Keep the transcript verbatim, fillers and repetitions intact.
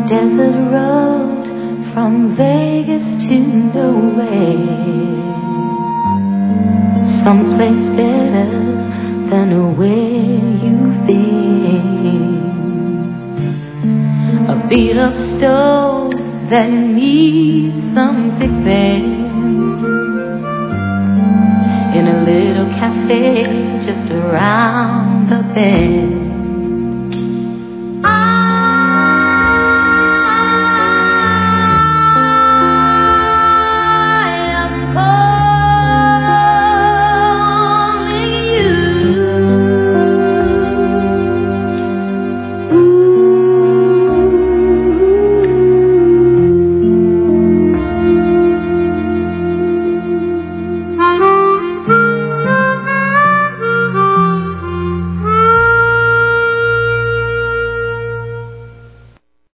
desert road from Vegas to nowhere, someplace better than where you've been. A beat up stove that needs some fixing in a little cafe just around the bend.